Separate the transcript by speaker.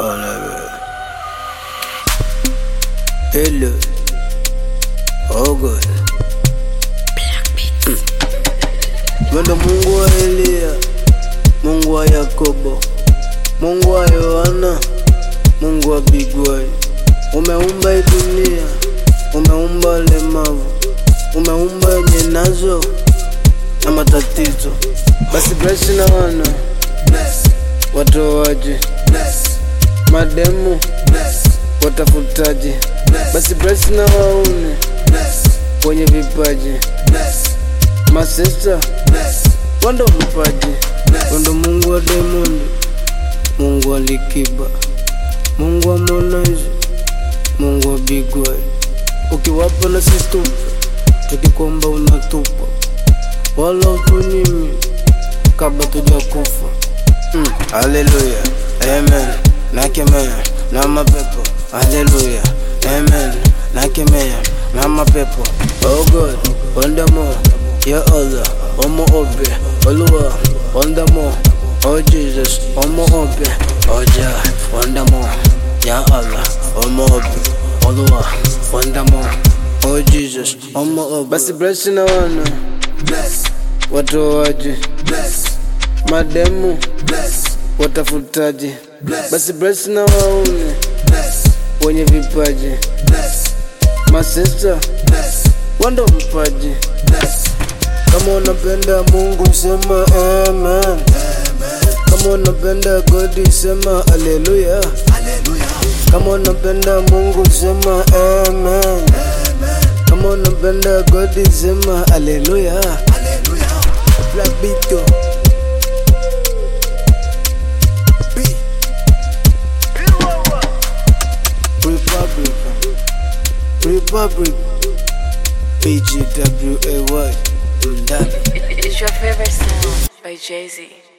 Speaker 1: Hello. Oh God. Wendo Mungu wa Elia, Mungu wa Yakobo, Mungu wa Yohana, Mungu wa Bigwai. Umeumba hii dunia, umeumba walemavu, umeumba wenye nazo na matatizo. Basi bless na wana watoaji, mademu watafutaji. Basi bless na waune wenye vipaji, masista wando vipaji. Wando Mungu wa Diamond, Mungu wa Likiba, Mungu wa Harmonize, Mungu wa Bigwai. Ukiwapa na sisi tupa, tukikomba unatupa, wala utunyimi kabla tujakufa. Hallelujah, amen. Nakemea na mapepo. Hallelujah, amen. Nakemea na mapepo. Oh God, wonderful, ya Allah, omo ope, Oluwa, wonderful, oh Jesus, omo ope, oh Jah, wonderful, ya Allah, omo ope, Oluwa, wonderful, oh Jesus, omo ope. Basi bless na wana watoaji, mademu watafutaji. Basi bless na waune wenye vipaji, masista wando vipaji. Kama unapenda Mungu sema amen. Kama unapenda God sema hallelujah. Kama unapenda Mungu sema amen. Kama unapenda God sema hallelujah. Black Beat Republic PGWAY.
Speaker 2: It's your favorite song by Jay-Z.